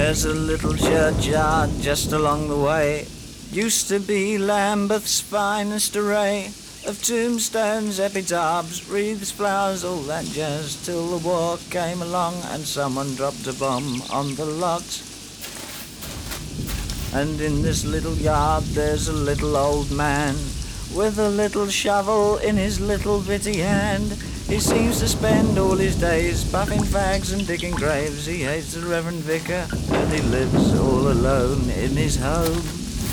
There's a little churchyard just along the way. Used to be Lambeth's finest array of tombstones, epitaphs, wreaths, flowers, all that jazz, till the war came along and someone dropped a bomb on the lot. And in this little yard there's a little old man with a little shovel in his little bitty hand. He seems to spend all his days puffing fags and digging graves. He hates the Reverend Vicar and he lives all alone in his home.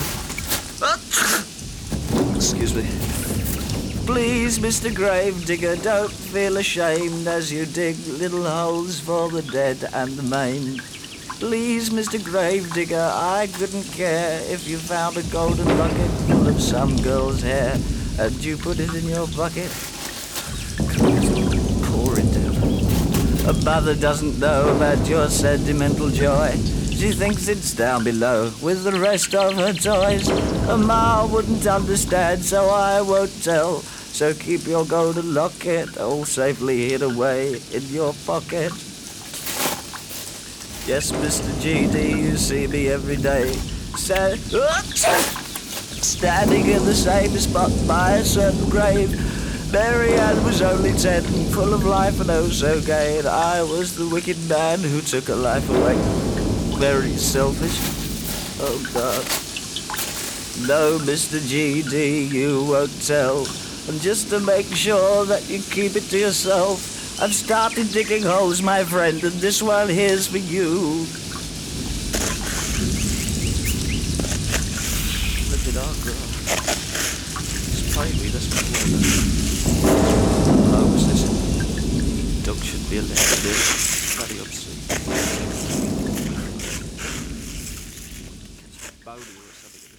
Excuse me. Please, Mr. Gravedigger, don't feel ashamed as you dig little holes for the dead and the maimed. Please, Mr. Gravedigger, I couldn't care if you found a golden bucket full of some girl's hair and you put it in your bucket. Pour it down. A mother doesn't know about your sentimental joy. She thinks it's down below with the rest of her toys. A ma wouldn't understand, so I won't tell. So keep your golden locket all safely hid away in your pocket. Yes, Mr. GD, you see me every day, standing in the same spot by a certain grave. Mary Ann was only 10, full of life and oh so gay, and I was the wicked man who took her life away. Very selfish. Oh God. No, Mr. GD, you won't tell. And just to make sure that you keep it to yourself, I've started digging holes, my friend, and this one here's for you. Look at our girl. It's plainly that's not what I was listening. Dog should be allowed to do it. Bloody obscene. Bowley or something.